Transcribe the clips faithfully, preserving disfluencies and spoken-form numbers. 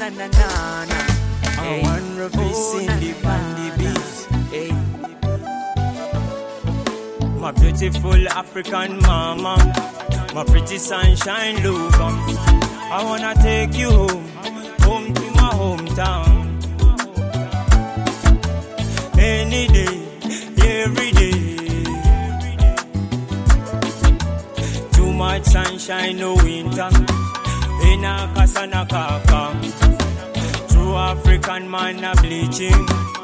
na na na na. I want to sing the bandy beats. Hey. My beautiful African mama, my pretty sunshine lover. I wanna take you home, home to my hometown. Any day, every day. Too much sunshine, no winter. In a casa na kaka. True African man a bleaching.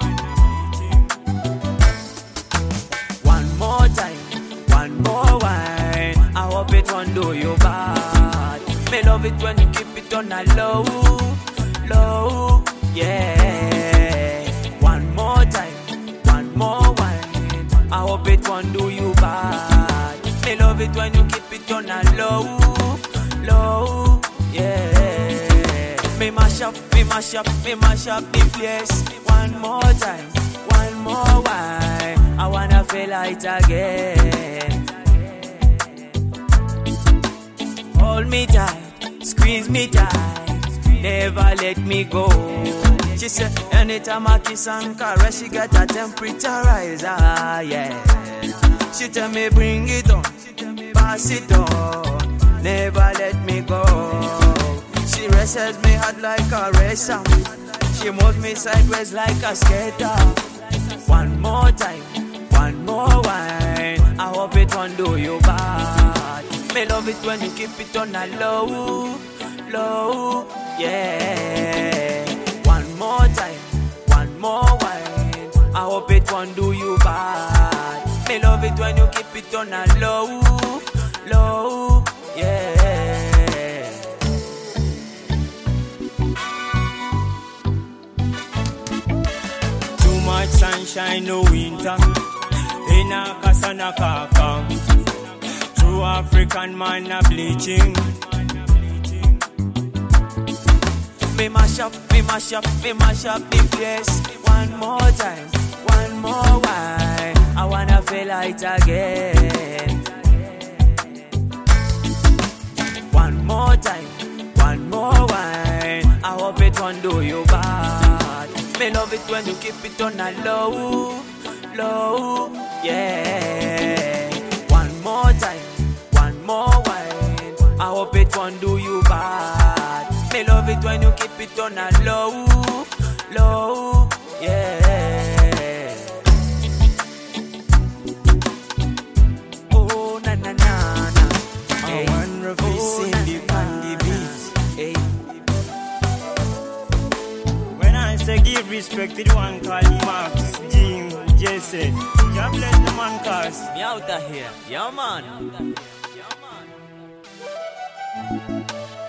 One more time, one more wine. I hope it won't do you bad. Me love it when you keep it on a low, low, yeah. One more time, one more wine. I hope it won't do you bad. Me love it when you keep it on a low, low, yeah. Me mash up, me mash up, me mash up the place. One more time, one more wine. I wanna feel it again. Hold me tight, squeeze me tight, never let me go. She said anytime I kiss and caress, she get a temperature rise, ah yeah. She tell me bring it on, pass it on, never let me go. She races me hard like a racer, she moves me sideways like a skater. One more time, one more wine, I hope it won't do you bad. Me love it when you keep it on a low, low, yeah. One more time, one more wine, I hope it won't do you bad. Me love it when you keep it on a low, low, yeah. Too much sunshine, no winter. In a casa na kaka. True African man a bleaching. Me mash up, me mash up, me mash up the place. One more time, one more wine. I wanna feel it again. One more time, one more wine. I hope it won't do you bad. Me love it when you keep it on a low, low, yeah. One more time, one more wine. I hope it won't do you bad. Me love it when you keep it on a low, low, yeah. Oh na na na na. I want to sing the bandy beats. Hey. When I say give respect to the one called Max, Jim, Jesse, God bless the man cause Me out of here, yeah man.